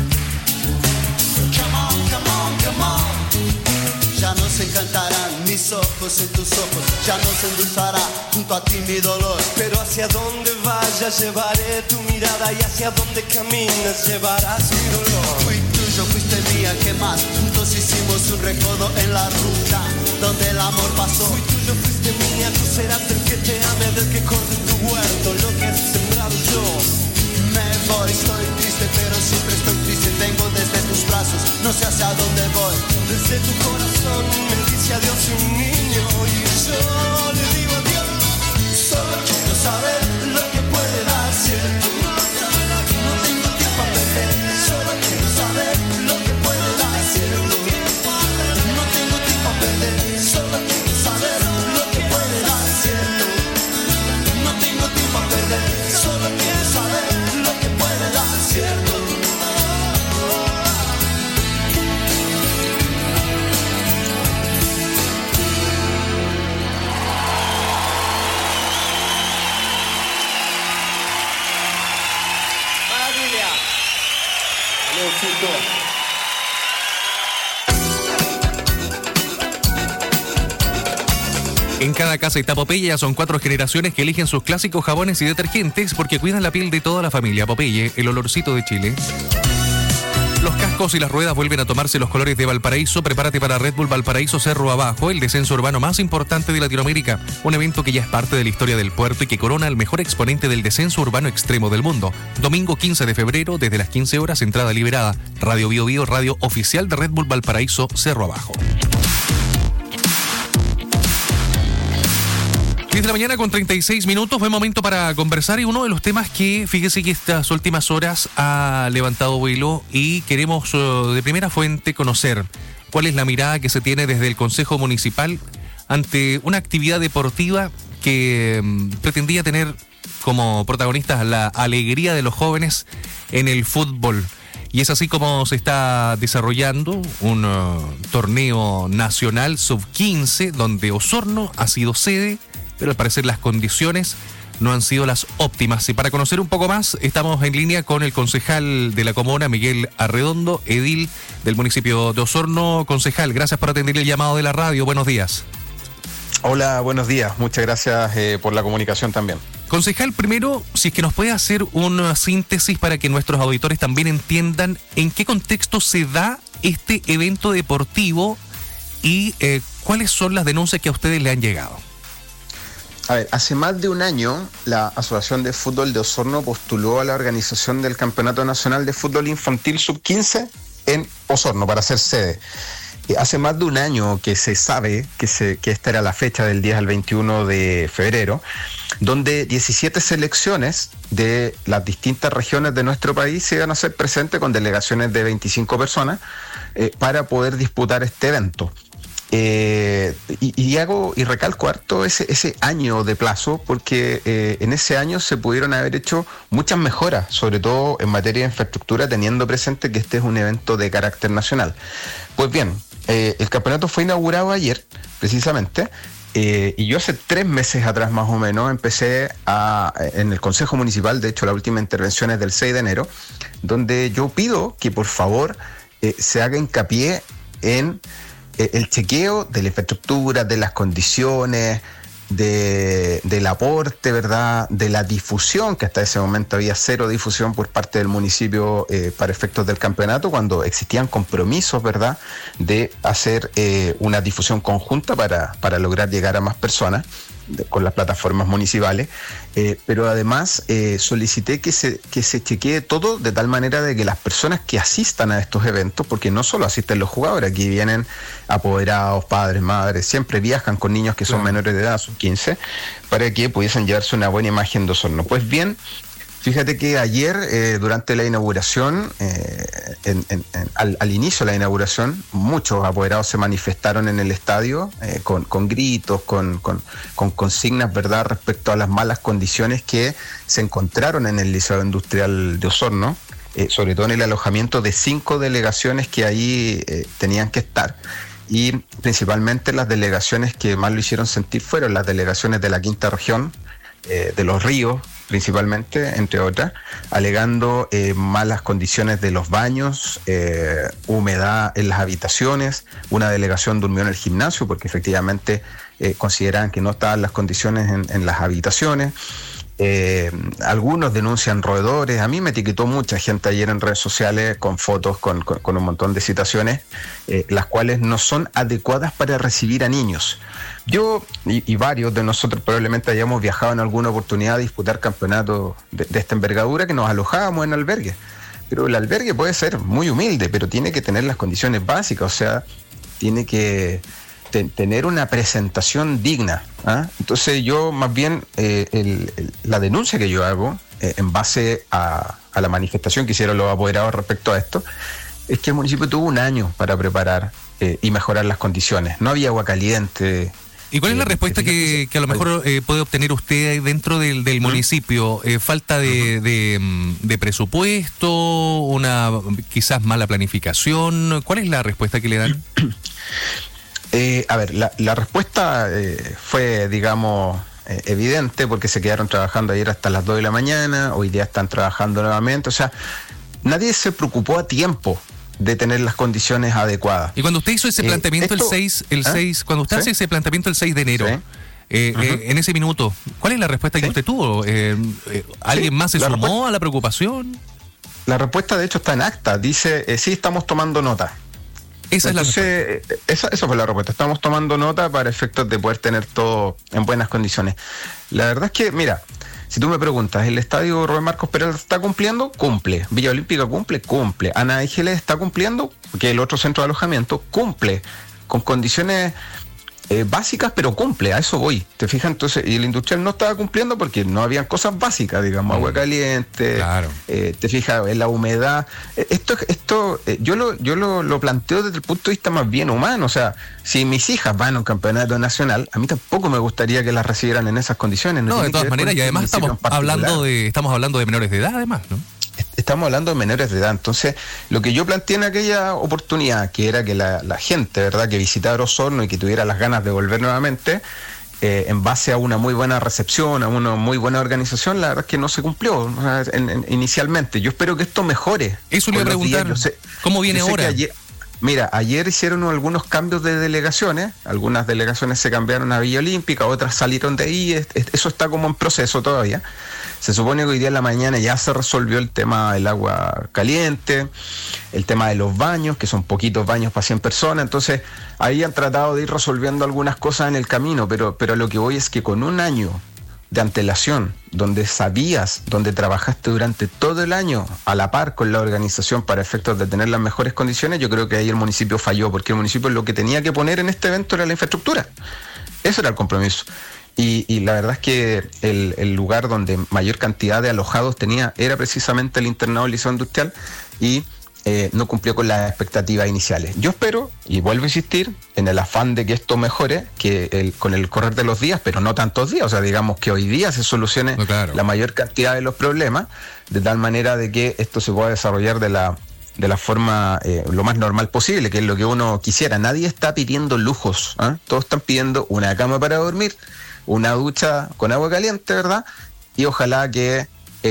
Come on, come on, come on. Ya no se encantarán mis ojos en tus ojos, ya no se endulzará junto a ti mi dolor. Pero hacia donde vayas llevaré tu mirada y hacia donde camines llevarás mi dolor. Fui tuyo, fuiste mía, ¿qué más? Juntos hicimos un recodo en la ruta donde el amor pasó. Fui tuyo, fuiste mía, tú serás el que te ame, del que corte tu huerto, lo que has sembrado yo. Me voy, estoy triste, pero siempre estoy triste. Vengo desde tus brazos, no sé hacia dónde voy. Desde tu corazón me dice adiós un niño y yo le digo adiós. Solo quiero saber En cada casa está Popeye, ya son 4 generaciones que eligen sus clásicos jabones y detergentes porque cuidan la piel de toda la familia. Popeye, el olorcito de Chile. Los cascos y las ruedas vuelven a tomarse los colores de Valparaíso. Prepárate para Red Bull Valparaíso Cerro Abajo, el descenso urbano más importante de Latinoamérica. Un evento que ya es parte de la historia del puerto y que corona al mejor exponente del descenso urbano extremo del mundo. Domingo 15 de febrero, desde las 15 horas, entrada liberada. Radio Bio Bio, radio oficial de Red Bull Valparaíso Cerro Abajo. 10 de la mañana con 36 minutos, buen momento para conversar y uno de los temas que, fíjese que estas últimas horas ha levantado vuelo y queremos de primera fuente conocer cuál es la mirada que se tiene desde el Consejo Municipal ante una actividad deportiva que pretendía tener como protagonistas la alegría de los jóvenes en el fútbol. Y es así como se está desarrollando un torneo nacional sub-15 donde Osorno ha sido sede, pero al parecer las condiciones no han sido las óptimas. Y para conocer un poco más, estamos en línea con el concejal de la comuna, Miguel Arredondo, edil del municipio de Osorno. Concejal, gracias por atender el llamado de la radio. Buenos días. Hola, buenos días. Muchas gracias por la comunicación también. Concejal, primero, si es que nos puede hacer una síntesis para que nuestros auditores también entiendan en qué contexto se da este evento deportivo y cuáles son las denuncias que a ustedes le han llegado. A ver, hace más de un año la Asociación de Fútbol de Osorno postuló a la organización del Campeonato Nacional de Fútbol Infantil Sub-15 en Osorno para ser sede. Hace más de un año que se sabe que esta era la fecha del 10 al 21 de febrero, donde 17 selecciones de las distintas regiones de nuestro país se iban a hacer presentes con delegaciones de 25 personas para poder disputar este evento. Y recalco harto ese año de plazo porque en ese año se pudieron haber hecho muchas mejoras, sobre todo en materia de infraestructura, teniendo presente que este es un evento de carácter nacional. Pues bien, el campeonato fue inaugurado ayer, precisamente, y yo hace 3 meses atrás más o menos empecé en el Consejo Municipal, de hecho la última intervención es del 6 de enero, donde yo pido que por favor se haga hincapié en el chequeo de la infraestructura, de las condiciones, del aporte, ¿verdad? De la difusión, que hasta ese momento había 0 difusión por parte del municipio para efectos del campeonato, cuando existían compromisos, ¿verdad?, de hacer una difusión conjunta para lograr llegar a más personas con las plataformas municipales, pero además solicité que se chequee todo de tal manera de que las personas que asistan a estos eventos, porque no solo asisten los jugadores, aquí vienen apoderados, padres, madres, siempre viajan con niños que son menores de edad, son 15, para que pudiesen llevarse una buena imagen de Osorno. Pues bien, fíjate que ayer, durante la inauguración, al inicio de la inauguración, muchos apoderados se manifestaron en el estadio con gritos, con consignas, ¿verdad?, respecto a las malas condiciones que se encontraron en el Liceo Industrial de Osorno, sobre todo en el alojamiento de 5 delegaciones que ahí tenían que estar. Y principalmente las delegaciones que más lo hicieron sentir fueron las delegaciones de la quinta región, de Los Ríos, principalmente, entre otras, alegando malas condiciones de los baños, humedad en las habitaciones. Una delegación durmió en el gimnasio porque efectivamente consideraban que no estaban las condiciones en las habitaciones. Algunos denuncian roedores. A mí me etiquetó mucha gente ayer en redes sociales con fotos, con un montón de citaciones, las cuales no son adecuadas para recibir a niños. Yo y varios de nosotros probablemente hayamos viajado en alguna oportunidad a disputar campeonatos de esta envergadura, que nos alojábamos en albergues. Pero el albergue puede ser muy humilde, pero tiene que tener las condiciones básicas, o sea, tiene que tener una presentación digna. Entonces yo más bien la denuncia que yo hago en base a la manifestación que hicieron los apoderados respecto a esto es que el municipio tuvo un año para preparar y mejorar las condiciones. No había agua caliente. ¿Y cuál es la respuesta que a lo mejor puede obtener usted dentro del municipio? ¿Falta de presupuesto? ¿Una quizás mala planificación? ¿Cuál es la respuesta que le dan? A ver, la respuesta fue, digamos, evidente, porque se quedaron trabajando ayer hasta las 2 de la mañana, hoy día están trabajando nuevamente, o sea, nadie se preocupó a tiempo de tener las condiciones adecuadas. Y cuando usted hizo ese planteamiento cuando usted hace ese planteamiento el 6 de enero, En ese minuto, ¿cuál es la respuesta que usted tuvo? ¿Alguien más se sumó a la preocupación? La respuesta, de hecho, está en acta. Dice, sí, estamos tomando nota. Esa fue la respuesta. Estamos tomando nota para efectos de poder tener todo en buenas condiciones. La verdad es que, mira, si tú me preguntas, ¿el estadio Rubén Marcos Pereira está cumpliendo? Cumple. Villa Olímpica cumple. Ana Ángeles está cumpliendo, que el otro centro de alojamiento cumple, con condiciones básicas, pero cumple, a eso voy. ¿Te fijas? Entonces, y el industrial no estaba cumpliendo porque no habían cosas básicas, digamos, agua caliente, claro. Te fijas en la humedad. Yo lo planteo desde el punto de vista más bien humano. O sea, si mis hijas van a un campeonato nacional, a mí tampoco me gustaría que las recibieran en esas condiciones. No, de todas maneras, y además estamos hablando de menores de edad, además, ¿no? Estamos hablando de menores de edad. Entonces, lo que yo planteé en aquella oportunidad, que era que la gente, ¿verdad?, que visitara Osorno y que tuviera las ganas de volver nuevamente, en base a una muy buena recepción, a una muy buena organización, la verdad es que no se cumplió, o sea, inicialmente. Yo espero que esto mejore. Eso le iba a preguntar, ¿cómo viene ahora? Ayer hicieron algunos cambios de delegaciones, algunas delegaciones se cambiaron a Villa Olímpica, otras salieron de ahí, eso está como en proceso todavía. Se supone que hoy día en la mañana ya se resolvió el tema del agua caliente, el tema de los baños, que son poquitos baños para 100 personas, entonces ahí han tratado de ir resolviendo algunas cosas en el camino, pero lo que voy es que con un año de antelación, donde trabajaste durante todo el año a la par con la organización para efectos de tener las mejores condiciones, yo creo que ahí el municipio falló, porque el municipio lo que tenía que poner en este evento era la infraestructura. Eso era el compromiso. Y la verdad es que el lugar donde mayor cantidad de alojados tenía era precisamente el internado del Liceo Industrial y no cumplió con las expectativas iniciales. Yo espero, y vuelvo a insistir, en el afán de que esto mejore, que con el correr de los días, pero no tantos días, o sea, digamos que hoy día se solucione la mayor cantidad de los problemas, de tal manera de que esto se pueda desarrollar de la forma lo más normal posible, que es lo que uno quisiera. Nadie está pidiendo lujos, ¿eh? Todos están pidiendo una cama para dormir, una ducha con agua caliente, ¿verdad? Y ojalá que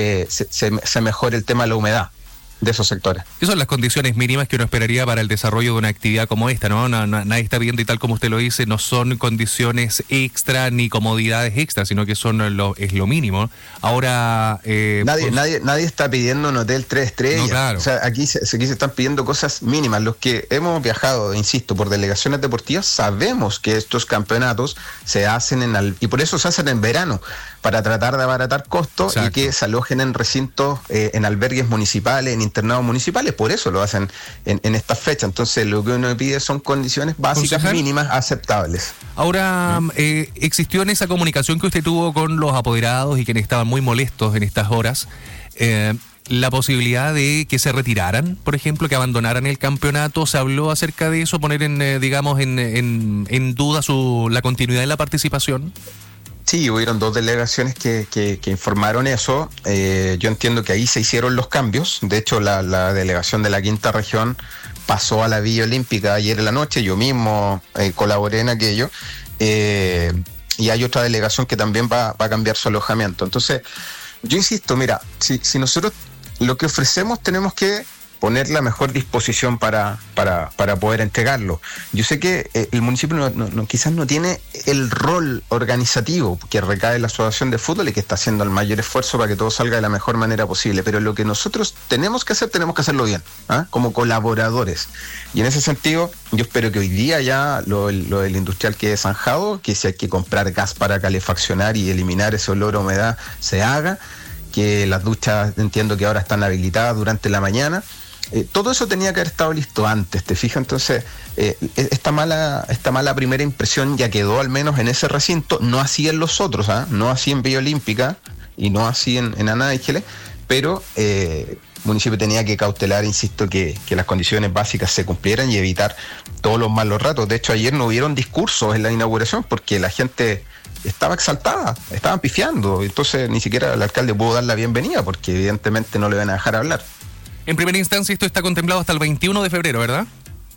se mejore el tema de la humedad de esos sectores. Esas son las condiciones mínimas que uno esperaría para el desarrollo de una actividad como esta, ¿no? Nadie está viendo, y tal como usted lo dice, no son condiciones extra ni comodidades extra, sino que es lo mínimo. Ahora... Nadie está pidiendo un hotel 3 estrellas. No, claro. O sea, aquí se están pidiendo cosas mínimas. Los que hemos viajado, insisto, por delegaciones deportivas, sabemos que estos campeonatos se hacen y por eso se hacen en verano, para tratar de abaratar costos. Exacto. Y que se alojen en recintos, en albergues municipales, en internados municipales, por eso lo hacen en estas fechas. Entonces lo que uno pide son condiciones básicas mínimas aceptables. Ahora, existió en esa comunicación que usted tuvo con los apoderados y quienes estaban muy molestos en estas horas, la posibilidad de que se retiraran, por ejemplo, que abandonaran el campeonato. ¿Se habló acerca de eso, poner en duda la continuidad de la participación? Sí, hubieron 2 delegaciones que informaron eso. Yo entiendo que ahí se hicieron los cambios. De hecho, la delegación de la Quinta Región pasó a la Villa Olímpica ayer en la noche. Yo mismo colaboré en aquello. Y hay otra delegación que también va a cambiar su alojamiento. Entonces, yo insisto, mira, si nosotros lo que ofrecemos tenemos que poner la mejor disposición para poder entregarlo. Yo sé que el municipio quizás no tiene el rol organizativo que recae en la asociación de fútbol y que está haciendo el mayor esfuerzo para que todo salga de la mejor manera posible, pero lo que nosotros tenemos que hacerlo bien, ¿eh? Como colaboradores. Y en ese sentido, yo espero que hoy día ya lo del industrial quede zanjado, que si hay que comprar gas para calefaccionar y eliminar ese olor a humedad, se haga, que las duchas entiendo que ahora están habilitadas durante la mañana. Todo eso tenía que haber estado listo antes, ¿te fijas? Entonces, esta mala primera impresión ya quedó al menos en ese recinto, no así en los otros, no así en Villa Olímpica y no así en Ana Ángeles, pero el municipio tenía que cautelar, insisto, que las condiciones básicas se cumplieran y evitar todos los malos ratos. De hecho, ayer no hubieron discursos en la inauguración porque la gente estaba exaltada, estaban pifiando, entonces ni siquiera el alcalde pudo dar la bienvenida porque evidentemente no le van a dejar hablar. En primera instancia esto está contemplado hasta el 21 de febrero, ¿verdad?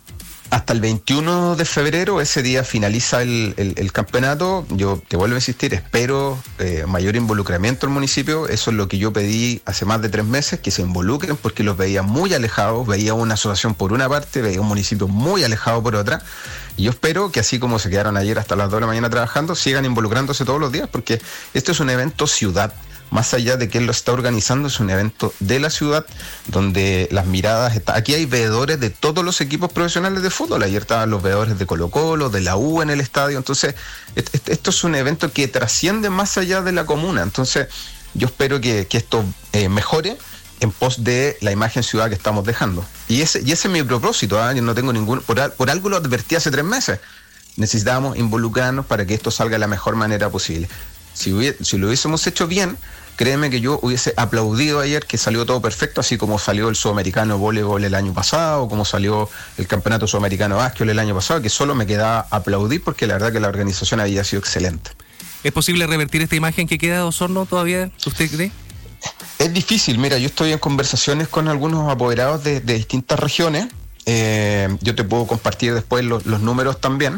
hasta el 21 de febrero, ese día finaliza el campeonato. Yo te vuelvo a insistir, espero mayor involucramiento del municipio. Eso es lo que yo pedí hace más de 3 meses, que se involucren, porque los veía muy alejados, veía una asociación por una parte, veía un municipio muy alejado por otra. Y yo espero que, así como se quedaron ayer hasta las 2 de la mañana trabajando, sigan involucrándose todos los días, porque este es un evento ciudad. Más allá de que él lo está organizando, es un evento de la ciudad donde las miradas están. Aquí hay veedores de todos los equipos profesionales de fútbol. Ayer estaban los veedores de Colo-Colo, de la U en el estadio. Entonces, esto es un evento que trasciende más allá de la comuna. Entonces, yo espero que esto mejore en pos de la imagen ciudad que estamos dejando. Y ese es mi propósito. Yo no tengo ningún. Por algo lo advertí hace 3 meses. Necesitábamos involucrarnos para que esto salga de la mejor manera posible. Si lo hubiésemos hecho bien, créeme que yo hubiese aplaudido ayer que salió todo perfecto, así como salió el Sudamericano Voleibol el año pasado, como salió el Campeonato Sudamericano Básquetbol el año pasado, que solo me quedaba aplaudir porque la verdad que la organización había sido excelente. ¿Es posible revertir esta imagen que queda de Osorno todavía, usted cree? Es difícil. Mira, yo estoy en conversaciones con algunos apoderados de distintas regiones. Yo te puedo compartir después los números también.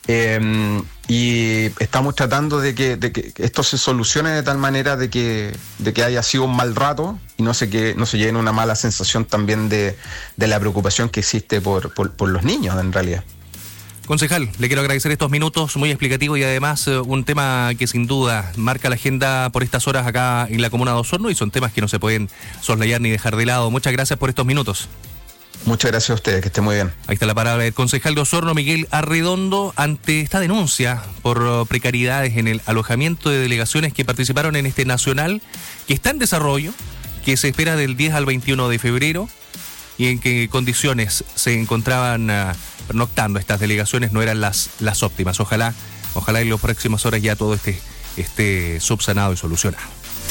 Y estamos tratando de que esto se solucione de tal manera de que haya sido un mal rato y no se lleven una mala sensación también de la preocupación que existe por los niños en realidad. Concejal, le quiero agradecer estos minutos muy explicativos y además un tema que sin duda marca la agenda por estas horas acá en la comuna de Osorno y son temas que no se pueden soslayar ni dejar de lado. Muchas gracias por estos minutos. Muchas gracias a ustedes, que estén muy bien. Ahí está la palabra del concejal de Osorno, Miguel Arredondo, ante esta denuncia por precariedades en el alojamiento de delegaciones que participaron en este nacional, que está en desarrollo, que se espera del 10 al 21 de febrero, y en qué condiciones se encontraban pernoctando estas delegaciones no eran las óptimas. Ojalá en las próximas horas ya todo esté subsanado y solucionado.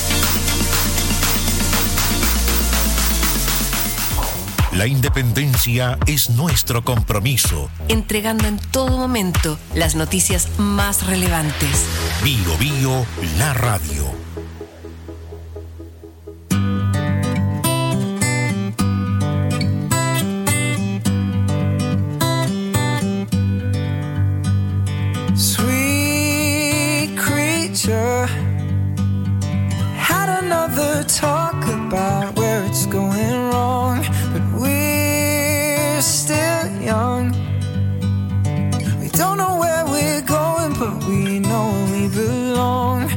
La independencia es nuestro compromiso. Entregando en todo momento las noticias más relevantes. Bio Bio, la radio. Sweet creature, had another talk about where it's going wrong. We're still young. We don't know where we're going, but we know we belong.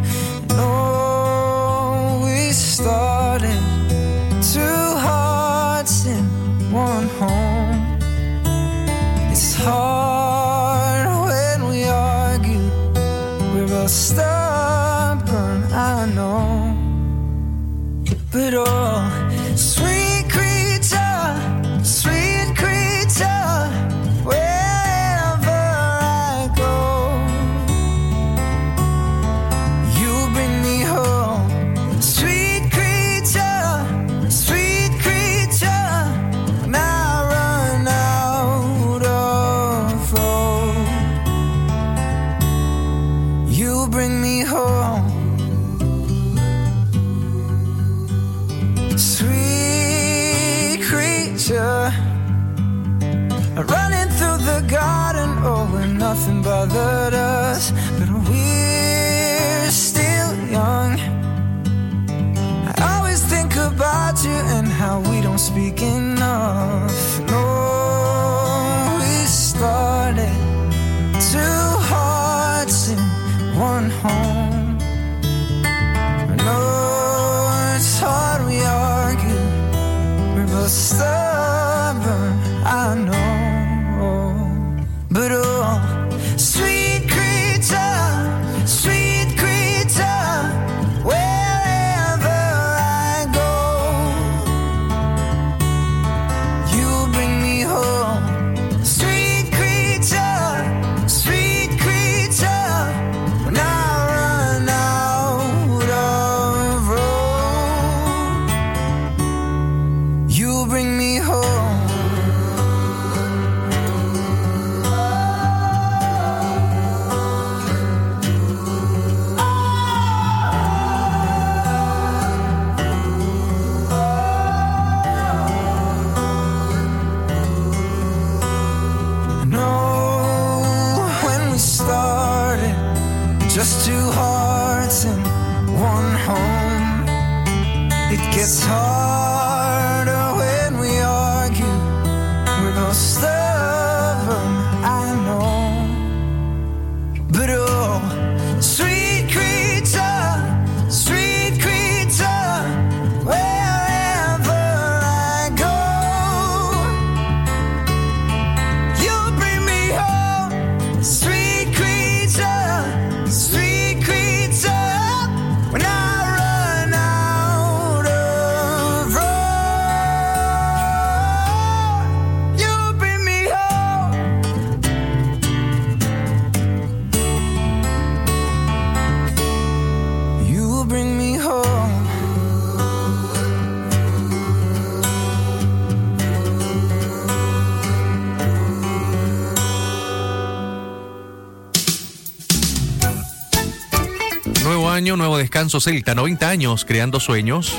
No, we started 2 hearts in 1 home. It's hard when we argue. We're both stubborn, I know. But oh, sweet creature, wherever I go, you bring me home. Sweet creature, when I run out of road, you bring me home. Sweet creature, running through the garden, oh, when nothing bothered us, but we're still young. I always think about you and how we don't speak enough. No, we started 2 hearts in 1 home. No, it's hard, we argue. We're both stubborn, I know. But oh, sweet creature, wherever I go, you bring me home. Sweet creature, when I just two hearts in one home. It gets harder when we argue. We're both stubborn, I know. But oh, sweet creature, wherever I go, you'll bring me home. Sweet creature, when I run out of road, you'll bring me home. You'll bring me home. Nuevo año, nuevo descanso celta, 90 años creando sueños.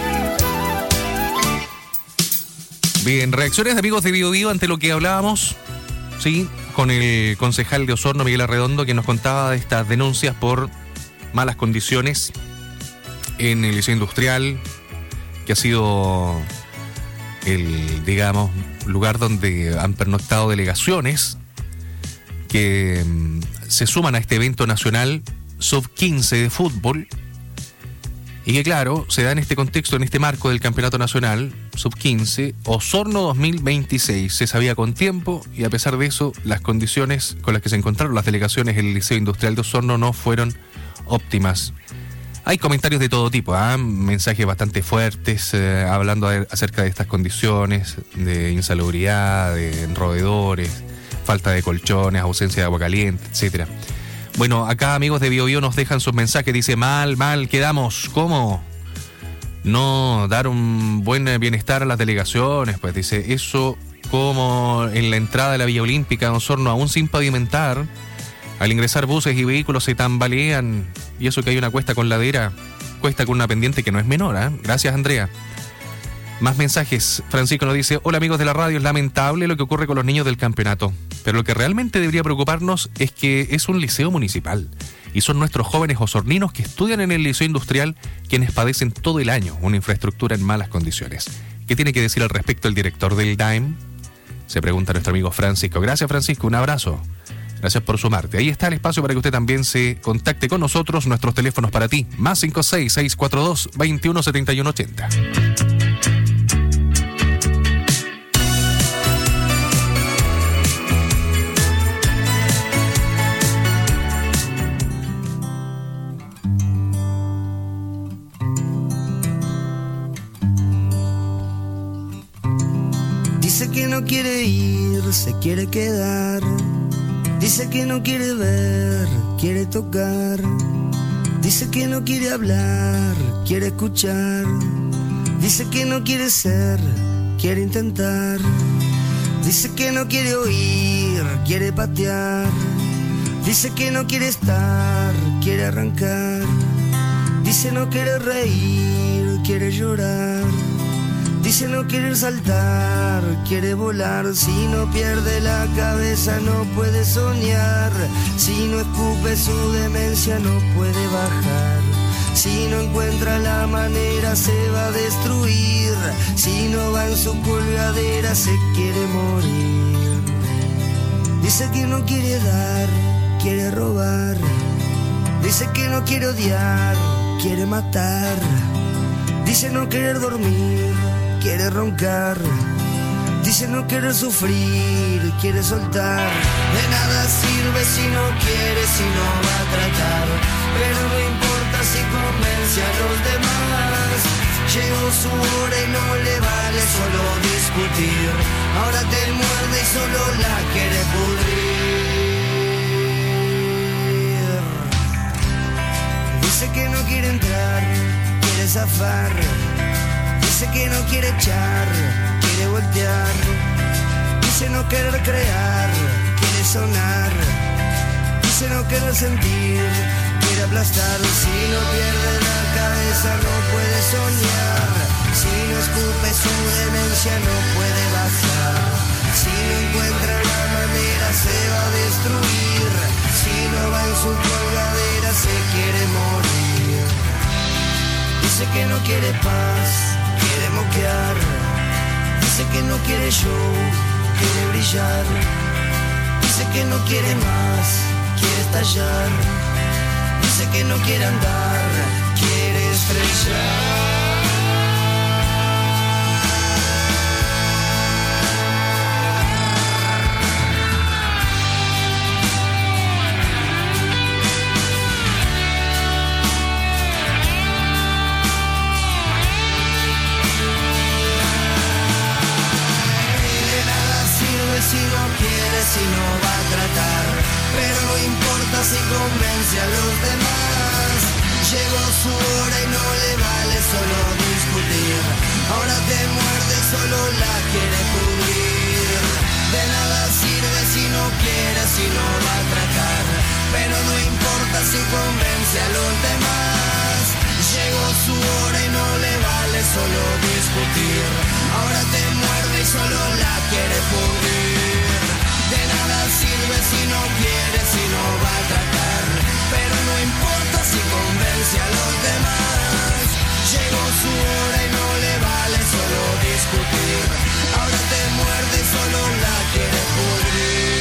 Bien, reacciones de amigos de Bio Bio ante lo que hablábamos, sí, con el concejal de Osorno, Miguel Arredondo, que nos contaba de estas denuncias por malas condiciones en el liceo industrial, que ha sido el, digamos, lugar donde han pernoctado delegaciones que se suman a este evento nacional sub-15 de fútbol, y que claro, se da en este contexto, en este marco del campeonato nacional sub-15 Osorno 2026. Se sabía con tiempo, y a pesar de eso, las condiciones con las que se encontraron las delegaciones en el Liceo Industrial de Osorno no fueron óptimas. Hay comentarios de todo tipo, mensajes bastante fuertes, hablando acerca de estas condiciones de insalubridad, de roedores, falta de colchones, ausencia de agua caliente, etcétera. Bueno, acá amigos de Bio Bio nos dejan sus mensajes. Dice, mal quedamos. ¿Cómo? No dar un buen bienestar a las delegaciones. Pues dice, eso como en la entrada de la Villa Olímpica de Osorno, aún sin pavimentar. Al ingresar buses y vehículos se tambalean. Y eso que hay una cuesta con ladera, cuesta con una pendiente que no es menor, ¿eh? Gracias, Andrea. Más mensajes. Francisco nos dice, hola amigos de la radio, es lamentable lo que ocurre con los niños del campeonato, pero lo que realmente debería preocuparnos es que es un liceo municipal y son nuestros jóvenes osorninos que estudian en el liceo industrial quienes padecen todo el año una infraestructura en malas condiciones. ¿Qué tiene que decir al respecto el director del DAEM? Se pregunta nuestro amigo Francisco. Gracias, Francisco, un abrazo. Gracias por sumarte. Ahí está el espacio para que usted también se contacte con nosotros. Nuestros teléfonos para ti, más 56642-217180. Dice que no quiere ir, se quiere quedar. Dice que no quiere ver, quiere tocar. Dice que no quiere hablar, quiere escuchar. Dice que no quiere ser, quiere intentar. Dice que no quiere oír, quiere patear. Dice que no quiere estar, quiere arrancar. Dice no quiere reír, quiere llorar. Dice no quiere saltar, quiere volar. Si no pierde la cabeza no puede soñar. Si no escupe su demencia no puede bajar. Si no encuentra la manera se va a destruir. Si no va en su colgadera se quiere morir. Dice que no quiere dar, quiere robar. Dice que no quiere odiar, quiere matar. Dice no querer dormir, quiere roncar. Dice no querer sufrir, quiere soltar. De nada sirve si no quiere, si no va a tratar. Pero no importa si convence a los demás. Llegó su hora y no le vale solo discutir. Ahora te muerde y solo la quiere pudrir. Dice que no quiere entrar, quiere zafar. Dice que no quiere echar, quiere voltear. Dice no querer crear, quiere sonar. Dice no querer sentir, quiere aplastar. Si no pierde la cabeza no puede soñar. Si no escupe su demencia no puede bajar. Si no encuentra la manera se va a destruir. Si no va en su colgadera se que no quiere paz, quiere moquear. Dice que no quiere show, quiere brillar. Dice que no quiere más, quiere estallar. Dice que no quiere andar, quiere estrellar. Si no quiere, si no va a tratar, pero no importa si convence a los demás. Llegó su hora y no le vale solo discutir. Ahora te muerde, solo la quiere cubrir. De nada sirve si no quiere, si no va a tratar, pero no importa si convence a los demás. Llegó su hora y no le vale solo discutir. Ahora te muerde y solo la quiere pudrir. De nada sirve si no quiere, si no va a tratar, pero no importa si convence a los demás. Llegó su hora y no le vale solo discutir. Ahora te muerde y solo la quiere pudrir.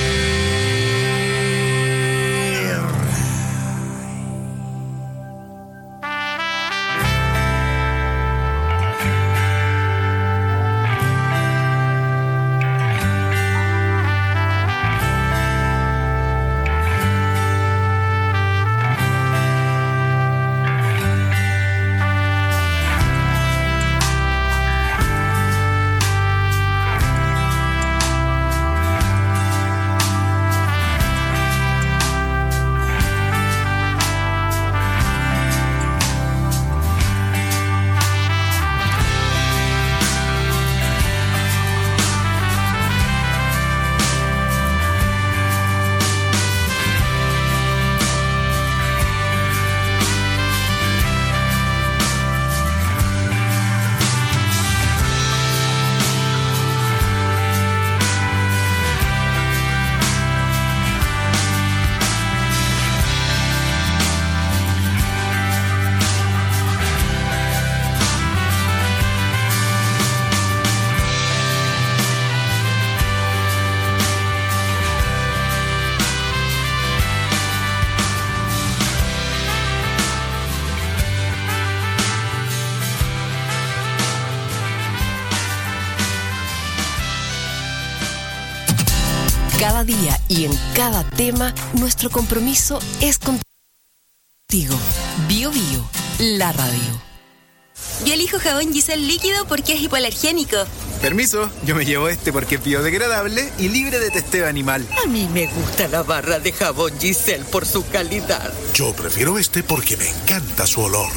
Cada día y en cada tema, nuestro compromiso es contigo. Bio Bio, la radio. Yo elijo jabón Giselle líquido porque es hipoalergénico. Permiso, yo me llevo este porque es biodegradable y libre de testeo animal. A mí me gusta la barra de jabón Giselle por su calidad. Yo prefiero este porque me encanta su olor.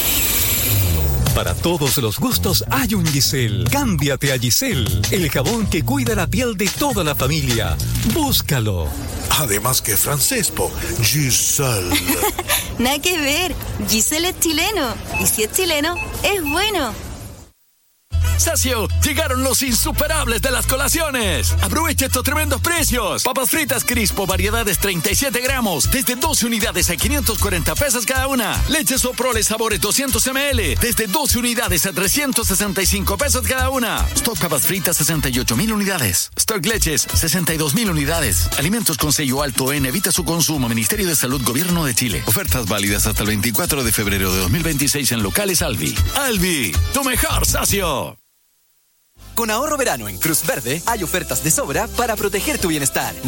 Para todos los gustos hay un Giselle. Cámbiate a Giselle, el jabón que cuida la piel de toda la familia. Búscalo. Además que francés, Giselle. Nada que ver, Giselle es chileno. Y si es chileno, es bueno. Sacio, llegaron los insuperables de las colaciones. Aprovecha estos tremendos precios. Papas fritas Crispo, variedades 37 gramos, desde 12 unidades a 540 pesos cada una. Leche Soprole sabores 200 ml, desde 12 unidades a 365 pesos cada una. Stock papas fritas 68,000 unidades. Stock leches 62,000 unidades. Alimentos con sello alto en evita su consumo. Ministerio de Salud, Gobierno de Chile. Ofertas válidas hasta el 24 de febrero de 2026 en locales Alvi. Alvi, tu mejor socio. Con ahorro verano en Cruz Verde hay ofertas de sobra para proteger tu bienestar.